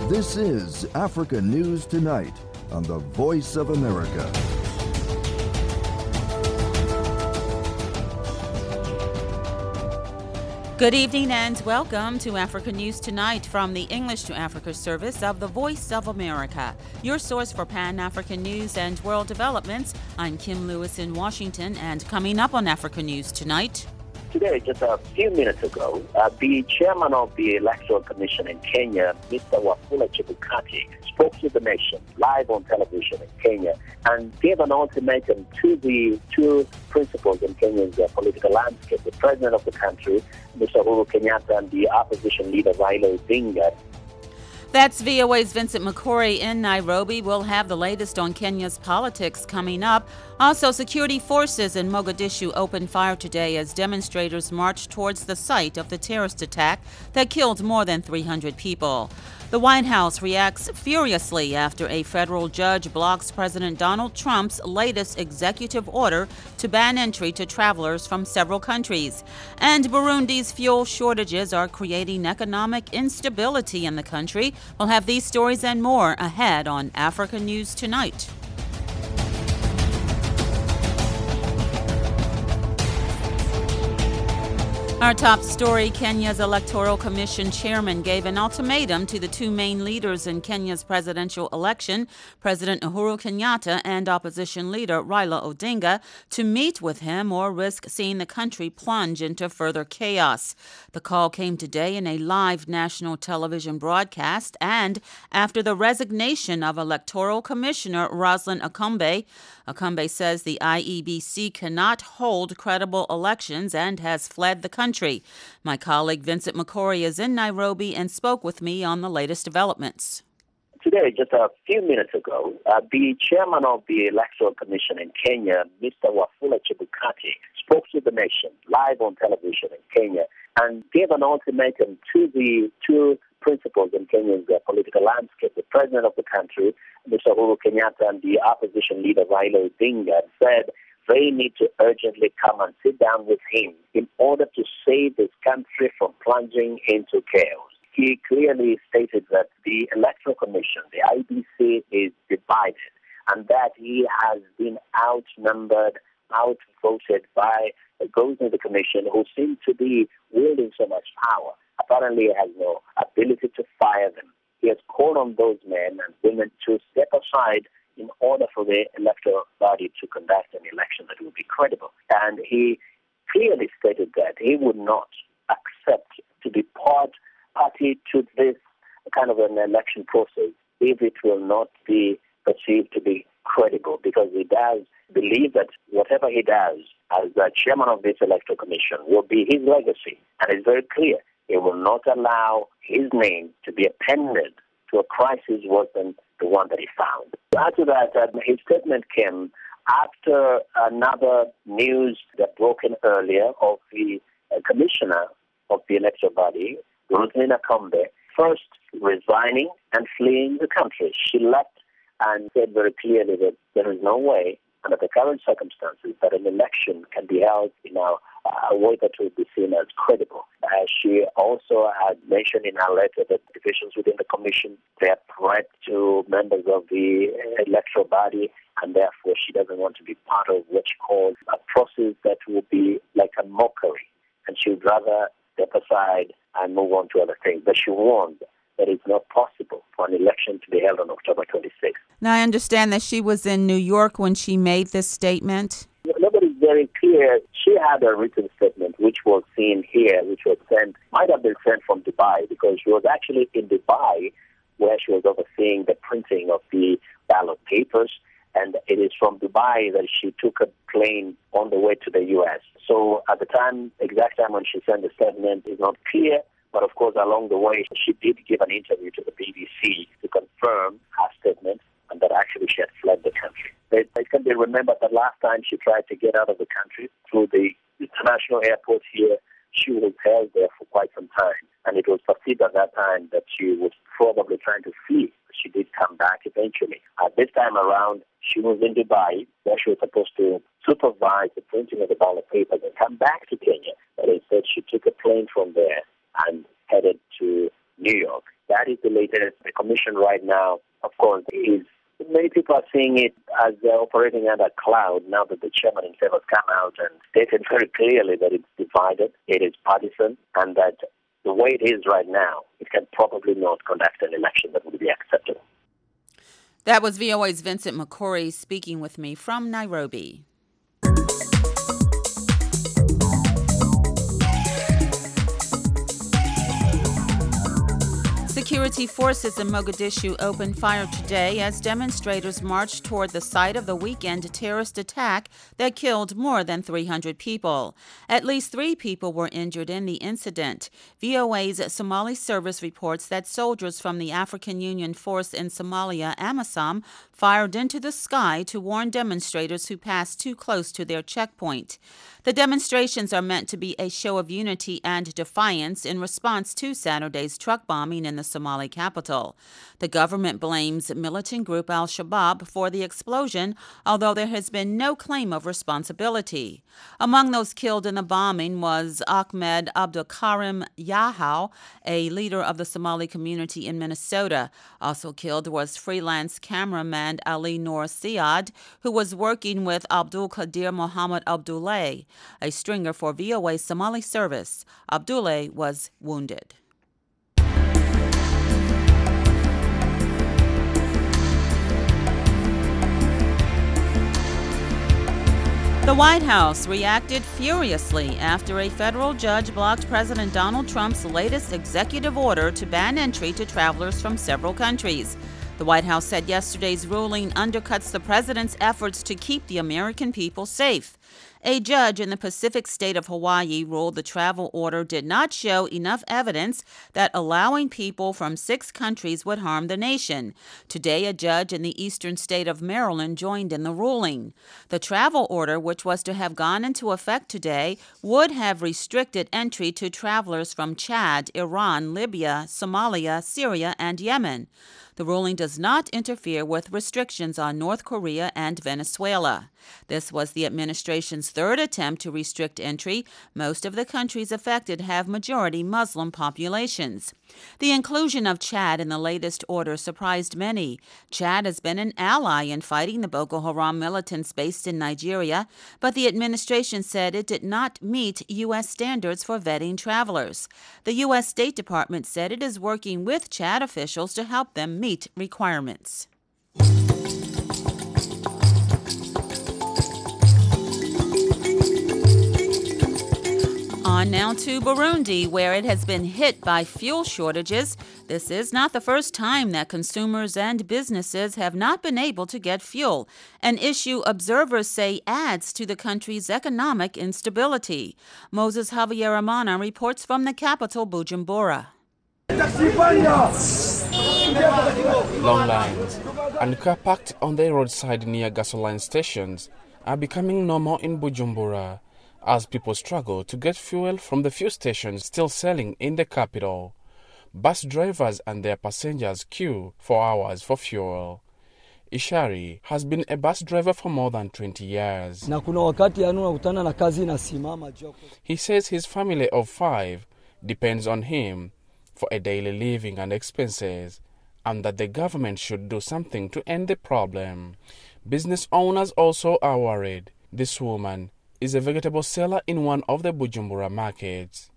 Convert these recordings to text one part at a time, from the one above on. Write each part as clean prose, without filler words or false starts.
This is Africa News Tonight on the Voice of America. Good evening and welcome to Africa News Tonight from the English to Africa service of the Voice of America, your source for Pan-African news and world developments. I'm Kim Lewis in Washington, and coming up on Africa News Tonight. Today, just a few minutes ago, the chairman of the Electoral Commission in Kenya, Mr. Wafula Chebukati, spoke to the nation live on television in Kenya and gave an ultimatum to the two principals in Kenya's political landscape, the president of the country, Mr. Uhuru Kenyatta, and the opposition leader, Raila Odinga. That's VOA's Vincent McCory in Nairobi. We'll have the latest on Kenya's politics coming up. Also, security forces in Mogadishu opened fire today as demonstrators marched towards the site of the terrorist attack that killed more than 300 people. The White House reacts furiously after a federal judge blocks President Donald Trump's latest executive order to ban entry to travelers from several countries. And Burundi's fuel shortages are creating economic instability in the country. We'll have these stories and more ahead on Africa News Tonight. Our top story, Kenya's Electoral Commission chairman gave an ultimatum to the two main leaders in Kenya's presidential election, President Uhuru Kenyatta and opposition leader Raila Odinga, to meet with him or risk seeing the country plunge into further chaos. The call came today in a live national television broadcast and after the resignation of Electoral Commissioner Roslyn Akombe. Akombe says the IEBC cannot hold credible elections and has fled the country. My colleague Vincent McCory is in Nairobi and spoke with me on the latest developments. Today, just a few minutes ago, the chairman of the Electoral Commission in Kenya, Mr. Wafula Chebukati, spoke to the nation live on television in Kenya and gave an ultimatum to the two principals in Kenya's political landscape, the president of the country, Mr. Uhuru Kenyatta, and the opposition leader, Raila Odinga, and said they need to urgently come and sit down with him in order to save this country from plunging into chaos. He clearly stated that the Electoral Commission, the IEBC, is divided and that he has been outnumbered, outvoted by those in the commission who seem to be wielding so much power. Apparently, he has no ability to fire them. He has called on those men and women to step aside in order for the electoral body to conduct an election that will be credible. And he clearly stated that he would not accept to be party to this kind of an election process if it will not be perceived to be credible, because he does believe that whatever he does as the chairman of this electoral commission will be his legacy. And it's very clear he will not allow his name to be appended to a crisis worse than the one that he found. After that, his statement came after another news that broke in earlier of the commissioner of the electoral body, Roslyn Akombe, first resigning and fleeing the country. She left and said very clearly that there is no way, under the current circumstances, that an election can be held in a way that will be seen as credible. She also had mentioned in her letter that divisions within the commission, they are threat to members of the electoral body, and therefore she doesn't want to be part of what she calls a process that will be like a mockery, and she would rather step aside and move on to other things. But she warned that it's not possible for an election to be held on October 26th. Now, I understand that she was in New York when she made this statement. Nobody's very clear. She had a written statement which was seen here, which was might have been sent from Dubai, because she was actually in Dubai where she was overseeing the printing of the ballot papers. And it is from Dubai that she took a plane on the way to the U.S. So at the exact time when she sent the statement is not clear. But of course, along the way, she did give an interview to the BBC to confirm her statement and that actually she had fled the country. It can be remembered that last time she tried to get out of the country through the international airport here, she was held there for quite some time. And it was perceived at that time that she was probably trying to flee. She did come back eventually. This time around, she was in Dubai, where she was supposed to supervise the printing of the ballot papers and come back to Kenya. But instead, she took a plane from there and headed to New York. That is the latest. The commission right now, of course, is many people are seeing it as operating under a cloud now that the chairman himself has come out and stated very clearly that it's divided, it is partisan, and that the way it is right now, it can probably not conduct an election that would be acceptable. That was VOA's Vincent McCory speaking with me from Nairobi. Security forces in Mogadishu opened fire today as demonstrators marched toward the site of the weekend terrorist attack that killed more than 300 people. At least 3 people were injured in the incident. VOA's Somali service reports that soldiers from the African Union force in Somalia, AMISOM, fired into the sky to warn demonstrators who passed too close to their checkpoint. The demonstrations are meant to be a show of unity and defiance in response to Saturday's truck bombing in the Somali capital. The government blames militant group Al-Shabaab for the explosion, although there has been no claim of responsibility. Among those killed in the bombing was Ahmed Abdulkarim Yahau, a leader of the Somali community in Minnesota. Also killed was freelance cameraman Ali Noor Siad, who was working with Abdul Qadir Mohammed Abdullah, a stringer for VOA Somali service. Abdullah was wounded. The White House reacted furiously after a federal judge blocked President Donald Trump's latest executive order to ban entry to travelers from several countries. The White House said yesterday's ruling undercuts the president's efforts to keep the American people safe. A judge in the Pacific state of Hawaii ruled the travel order did not show enough evidence that allowing people from 6 countries would harm the nation. Today, a judge in the eastern state of Maryland joined in the ruling. The travel order, which was to have gone into effect today, would have restricted entry to travelers from Chad, Iran, Libya, Somalia, Syria, and Yemen. The ruling does not interfere with restrictions on North Korea and Venezuela. This was the administration's 3rd attempt to restrict entry. Most of the countries affected have majority Muslim populations. The inclusion of Chad in the latest order surprised many. Chad has been an ally in fighting the Boko Haram militants based in Nigeria, but the administration said it did not meet U.S. standards for vetting travelers. The U.S. State Department said it is working with Chad officials to help them meet requirements. On now to Burundi, where it has been hit by fuel shortages. This is not the first time that consumers and businesses have not been able to get fuel, an issue observers say adds to the country's economic instability. Moses Havyarimana reports from the capital, Bujumbura. Long lines and car parked on the roadside near gasoline stations are becoming normal in Bujumbura as people struggle to get fuel from the few stations still selling in the capital. Bus drivers and their passengers queue for hours for fuel. Ishari has been a bus driver for more than 20 years. He says his family of 5 depends on him for a daily living and expenses, and that the government should do something to end the problem. Business owners also are worried. This woman is a vegetable seller in one of the Bujumbura markets.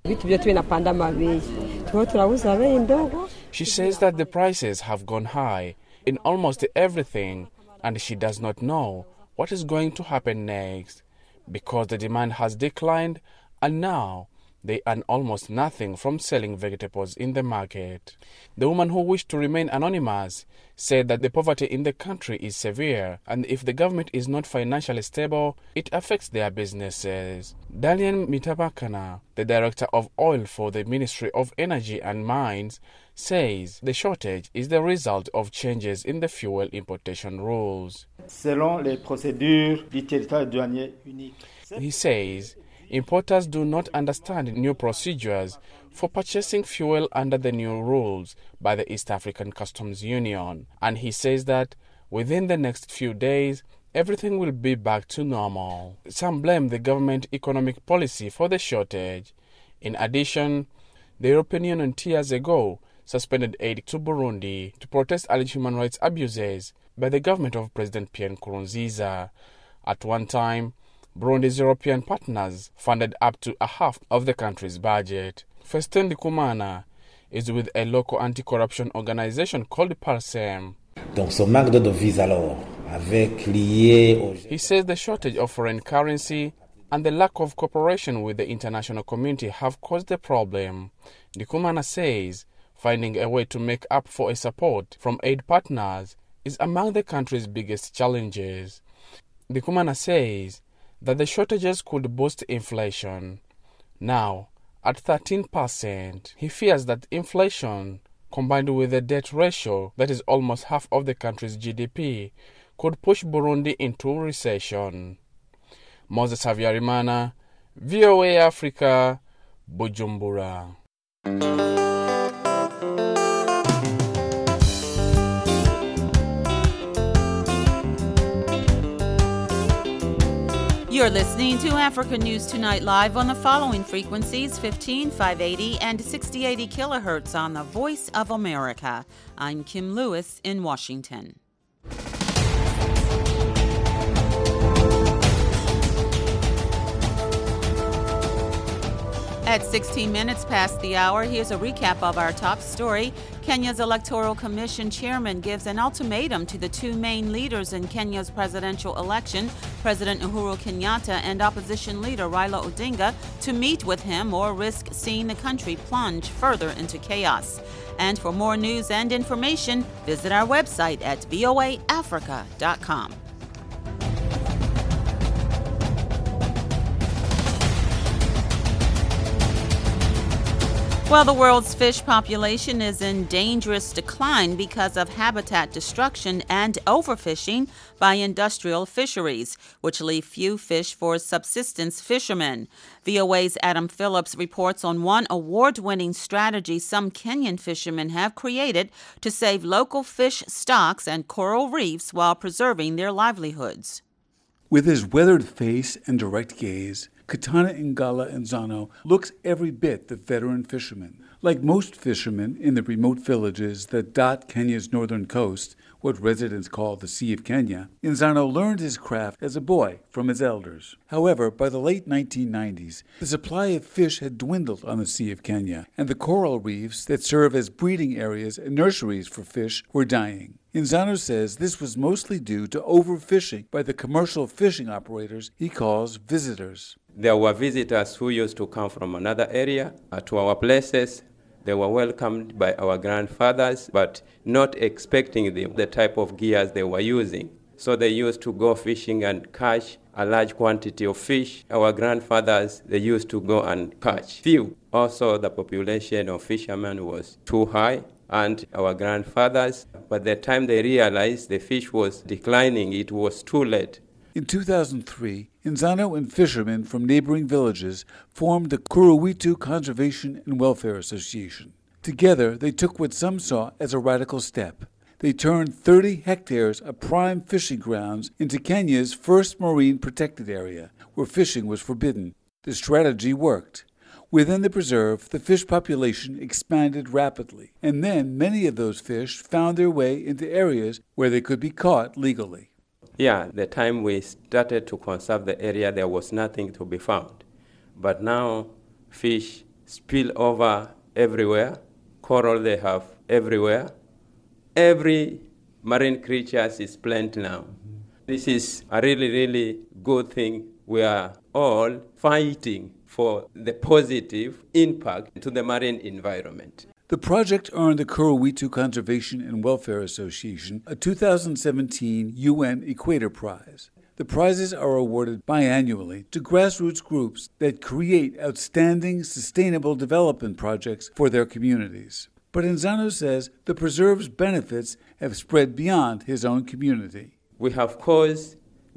She says that the prices have gone high in almost everything, and she does not know what is going to happen next because the demand has declined and now they earn almost nothing from selling vegetables in the market. The woman who wished to remain anonymous said that the poverty in the country is severe, and if the government is not financially stable, it affects their businesses. Dalian Mitabakana, the director of oil for the Ministry of Energy and Mines, says the shortage is the result of changes in the fuel importation rules. He says importers do not understand new procedures for purchasing fuel under the new rules by the East African Customs Union, and he says that within the next few days, everything will be back to normal. Some blame the government economic policy for the shortage. In addition, the European Union 2 years ago suspended aid to Burundi to protest alleged human rights abuses by the government of President Pierre Nkurunziza. At one time, Burundi's European partners funded up to a half of the country's budget. Festin Ndikumana is with a local anti-corruption organization called PARSEM. He says the shortage of foreign currency and the lack of cooperation with the international community have caused the problem. Ndikumana says finding a way to make up for a support from aid partners is among the country's biggest challenges. Ndikumana says that the shortages could boost inflation. Now, at 13%, he fears that inflation, combined with a debt ratio that is almost half of the country's GDP, could push Burundi into recession. Moses Havyarimana, VOA Africa, Bujumbura. You're listening to Africa News Tonight live on the following frequencies: 15, 580, and 6080 kilohertz on the Voice of America. I'm Kim Lewis in Washington. At 16 minutes past the hour, here's a recap of our top story. Kenya's Electoral Commission chairman gives an ultimatum to the two main leaders in Kenya's presidential election, President Uhuru Kenyatta and opposition leader Raila Odinga, to meet with him or risk seeing the country plunge further into chaos. And for more news and information, visit our website at voaafrica.com. Well, the world's fish population is in dangerous decline because of habitat destruction and overfishing by industrial fisheries, which leave few fish for subsistence fishermen. VOA's Adam Phillips reports on one award-winning strategy some Kenyan fishermen have created to save local fish stocks and coral reefs while preserving their livelihoods. With his weathered face and direct gaze, Katana Ingala Nzano looks every bit the veteran fisherman. Like most fishermen in the remote villages that dot Kenya's northern coast, what residents call the Sea of Kenya, Nzano learned his craft as a boy from his elders. However, by the late 1990s, the supply of fish had dwindled on the Sea of Kenya, and the coral reefs that serve as breeding areas and nurseries for fish were dying. Nzano says this was mostly due to overfishing by the commercial fishing operators he calls visitors. There were visitors who used to come from another area to our places. They were welcomed by our grandfathers, but not expecting the type of gears they were using. So they used to go fishing and catch a large quantity of fish. Our grandfathers, they used to go and catch few. Also, the population of fishermen was too high. And our grandfathers, by the time they realized the fish was declining, it was too late. In 2003, Nzano and fishermen from neighboring villages formed the Kuruwitu Conservation and Welfare Association. Together, they took what some saw as a radical step. They turned 30 hectares of prime fishing grounds into Kenya's first marine protected area, where fishing was forbidden. The strategy worked. Within the preserve, the fish population expanded rapidly, and then many of those fish found their way into areas where they could be caught legally. Yeah, the time we started to conserve the area, there was nothing to be found. But now, fish spill over everywhere. Coral they have everywhere. Every marine creature is plenty now. This is a really, really good thing. We are all fighting for the positive impact to the marine environment. The project earned the Kuruwitu Conservation and Welfare Association a 2017 UN Equator Prize. The prizes are awarded biannually to grassroots groups that create outstanding sustainable development projects for their communities. But Nzano says the preserve's benefits have spread beyond his own community. We have caused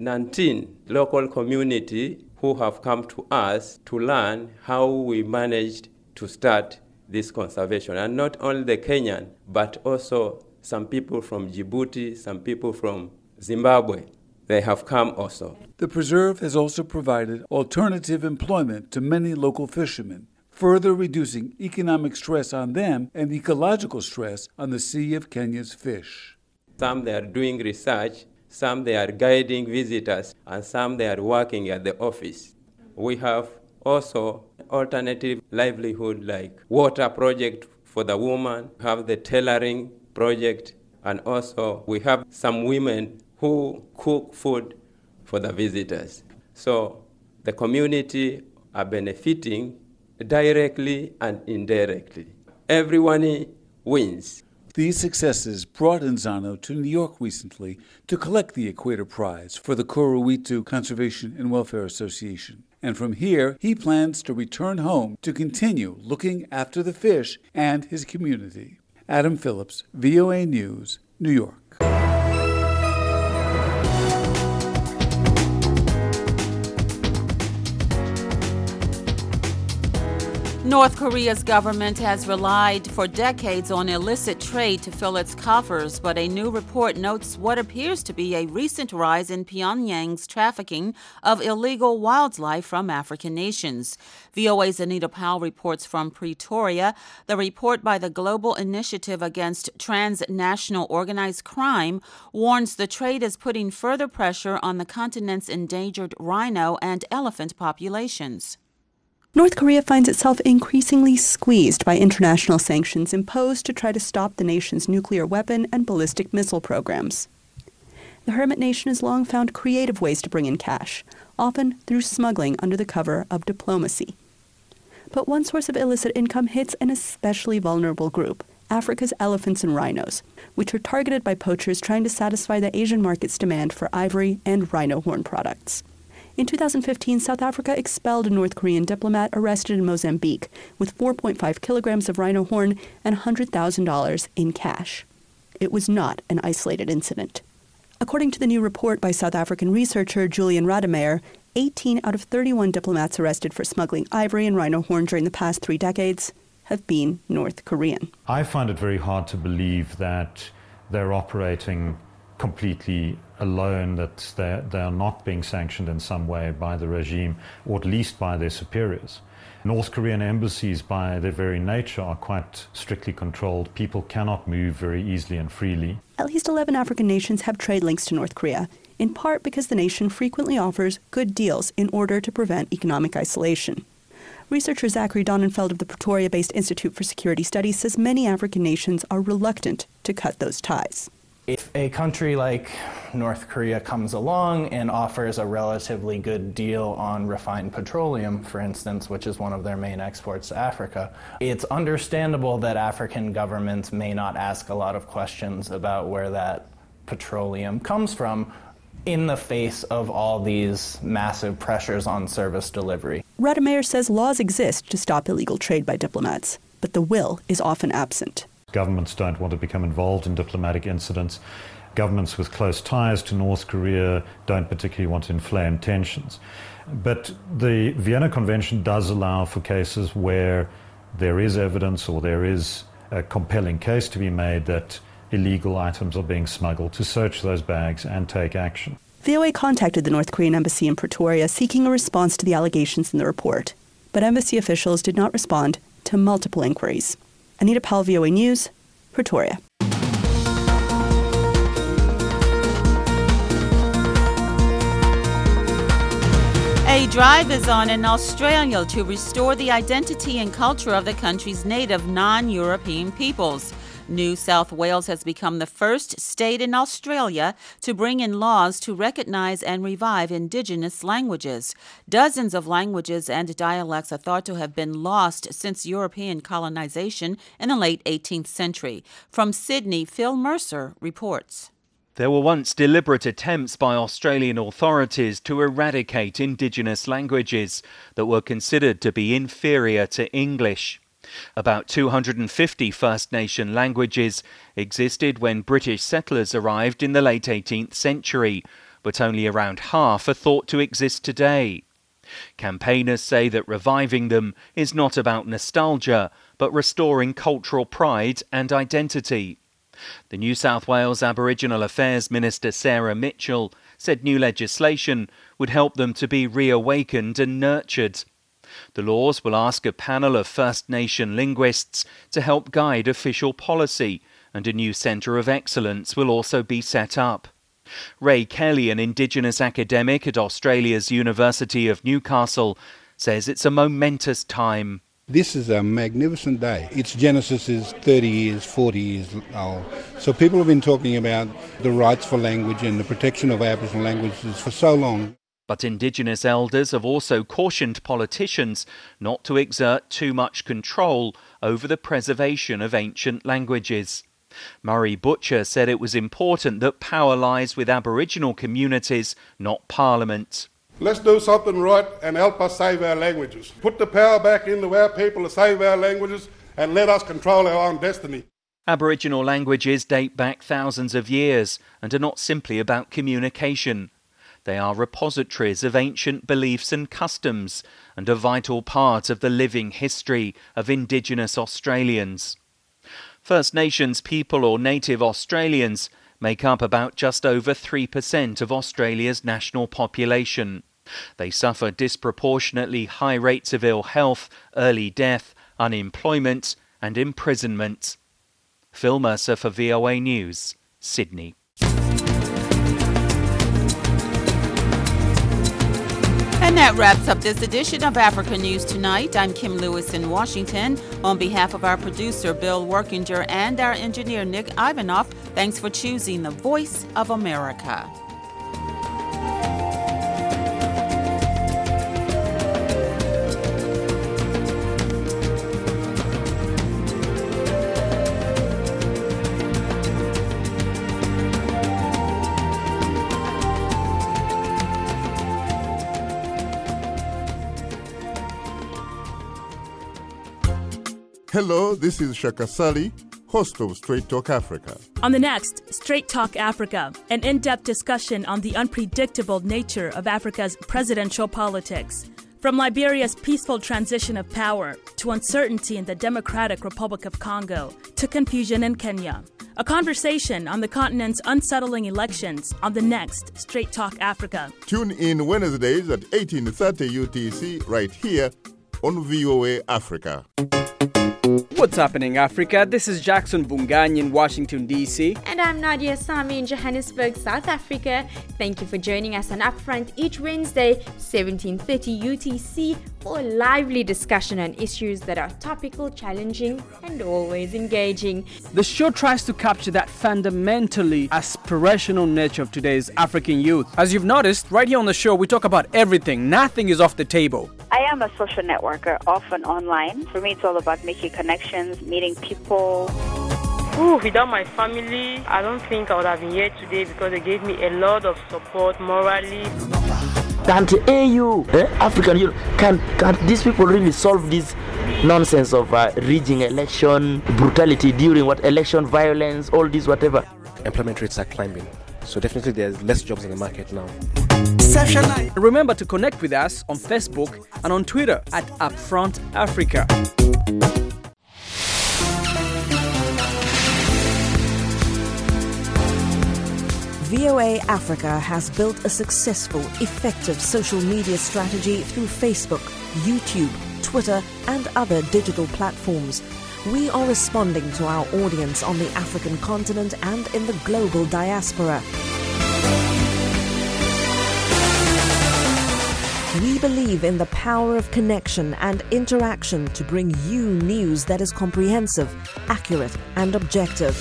19 local community who have come to us to learn how we managed to start this conservation. And not only the Kenyan, but also some people from Djibouti, some people from Zimbabwe. They have come also. The preserve has also provided alternative employment to many local fishermen. further reducing economic stress on them and ecological stress on the Sea of Kenya's fish. Some they are doing research, some they are guiding visitors, and some they are working at the office. We have also alternative livelihood like water project for the woman, have the tailoring project, and also we have some women who cook food for the visitors. So the community are benefiting directly and indirectly. Everyone wins. These successes brought Nzano to New York recently to collect the Equator Prize for the Korowitu Conservation and Welfare Association. And from here, he plans to return home to continue looking after the fish and his community. Adam Phillips, VOA News, New York. North Korea's government has relied for decades on illicit trade to fill its coffers, but a new report notes what appears to be a recent rise in Pyongyang's trafficking of illegal wildlife from African nations. VOA's Anita Powell reports from Pretoria. The report by the Global Initiative Against Transnational Organized Crime warns the trade is putting further pressure on the continent's endangered rhino and elephant populations. North Korea finds itself increasingly squeezed by international sanctions imposed to try to stop the nation's nuclear weapon and ballistic missile programs. The hermit nation has long found creative ways to bring in cash, often through smuggling under the cover of diplomacy. But one source of illicit income hits an especially vulnerable group, Africa's elephants and rhinos, which are targeted by poachers trying to satisfy the Asian market's demand for ivory and rhino horn products. In 2015, South Africa expelled a North Korean diplomat arrested in Mozambique with 4.5 kilograms of rhino horn and $100,000 in cash. It was not an isolated incident. According to the new report by South African researcher Julian Rademeyer, 18 out of 31 diplomats arrested for smuggling ivory and rhino horn during the past 3 decades have been North Korean. I find it very hard to believe that they're operating completely alone, that they are not being sanctioned in some way by the regime, or at least by their superiors. North Korean embassies, by their very nature, are quite strictly controlled. People cannot move very easily and freely. At least 11 African nations have trade links to North Korea, in part because the nation frequently offers good deals in order to prevent economic isolation. Researcher Zachary Donenfeld of the Pretoria-based Institute for Security Studies says many African nations are reluctant to cut those ties. If a country like North Korea comes along and offers a relatively good deal on refined petroleum, for instance, which is one of their main exports to Africa, it's understandable that African governments may not ask a lot of questions about where that petroleum comes from in the face of all these massive pressures on service delivery. Rademeyer says laws exist to stop illegal trade by diplomats, but the will is often absent. Governments don't want to become involved in diplomatic incidents. Governments with close ties to North Korea don't particularly want to inflame tensions. But the Vienna Convention does allow for cases where there is evidence or there is a compelling case to be made that illegal items are being smuggled, to search those bags and take action. VOA contacted the North Korean embassy in Pretoria seeking a response to the allegations in the report, but embassy officials did not respond to multiple inquiries. Anita Powell, VOA News, Pretoria. A drive is on in Australia to restore the identity and culture of the country's native non-European peoples. New South Wales has become the first state in Australia to bring in laws to recognize and revive Indigenous languages. Dozens of languages and dialects are thought to have been lost since European colonization in the late 18th century. From Sydney, Phil Mercer reports. There were once deliberate attempts by Australian authorities to eradicate Indigenous languages that were considered to be inferior to English. About 250 First Nation languages existed when British settlers arrived in the late 18th century, but only around half are thought to exist today. Campaigners say that reviving them is not about nostalgia, but restoring cultural pride and identity. The New South Wales Aboriginal Affairs Minister Sarah Mitchell said new legislation would help them to be reawakened and nurtured. The laws will ask a panel of First Nation linguists to help guide official policy, and a new centre of excellence will also be set up. Ray Kelly, an Indigenous academic at Australia's University of Newcastle, says it's a momentous time. This is a magnificent day. Its genesis is 30 years, 40 years old. So people have been talking about the rights for language and the protection of Aboriginal languages for so long. But Indigenous elders have also cautioned politicians not to exert too much control over the preservation of ancient languages. Murray Butcher said it was important that power lies with Aboriginal communities, not Parliament. Let's do something right and help us save our languages. Put the power back into our people to save our languages and let us control our own destiny. Aboriginal languages date back thousands of years and are not simply about communication. They are repositories of ancient beliefs and customs and a vital part of the living history of Indigenous Australians. First Nations people or native Australians make up about just over 3% of Australia's national population. They suffer disproportionately high rates of ill health, early death, unemployment and imprisonment. Phil Mercer for VOA News, Sydney. And that wraps up this edition of Africa News Tonight. I'm Kim Lewis in Washington. On behalf of our producer, Bill Workinger, and our engineer, Nick Ivanoff, thanks for choosing the Voice of America. Hello, this is Shaka Sali, host of Straight Talk Africa. On the next Straight Talk Africa, an in-depth discussion on the unpredictable nature of Africa's presidential politics. From Liberia's peaceful transition of power to uncertainty in the Democratic Republic of Congo to confusion in Kenya. A conversation on the continent's unsettling elections on the next Straight Talk Africa. Tune in Wednesdays at 18:30 UTC right here on VOA Africa. What's happening, Africa? This is Jackson Bungany in Washington, D.C. And I'm Nadia Sami in Johannesburg, South Africa. Thank you for joining us on Upfront each Wednesday, 17:30 UTC, for a lively discussion on issues that are topical, challenging, and always engaging. The show tries to capture that fundamentally aspirational nature of today's African youth. As you've noticed, right here on the show, we talk about everything. Nothing is off the table. I am a social networker, often online. For me, it's all about making connections, meeting people. Without my family, I don't think I would have been here today because they gave me a lot of support morally. Can't AU, African Youth, can these people really solve this nonsense of rigging election, brutality during election violence, all this whatever? Employment rates are climbing, so definitely there's less jobs in the market now. Remember to connect with us on Facebook and on Twitter at Upfront Africa. VOA Africa has built a successful, effective social media strategy through Facebook, YouTube, Twitter, and other digital platforms. We are responding to our audience on the African continent and in the global diaspora. We believe in the power of connection and interaction to bring you news that is comprehensive, accurate, and objective.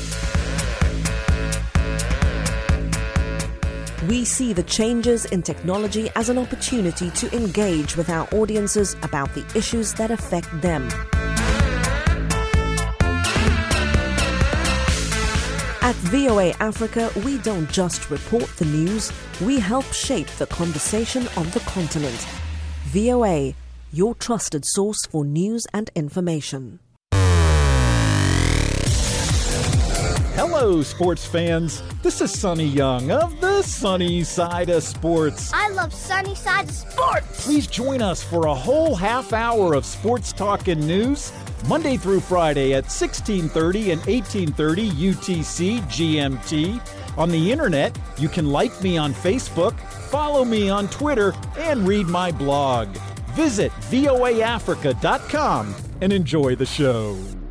We see the changes in technology as an opportunity to engage with our audiences about the issues that affect them. At VOA Africa, we don't just report the news, we help shape the conversation on the continent. VOA, your trusted source for news and information. Hello, sports fans. This is Sonny Young of the Sunny Side of Sports. I love Sunny Side of Sports. Please join us for a whole half hour of sports talk and news, Monday through Friday at 16:30 and 18:30 UTC GMT. On the internet, you can like me on Facebook, follow me on Twitter, and read my blog. Visit voaafrica.com and enjoy the show.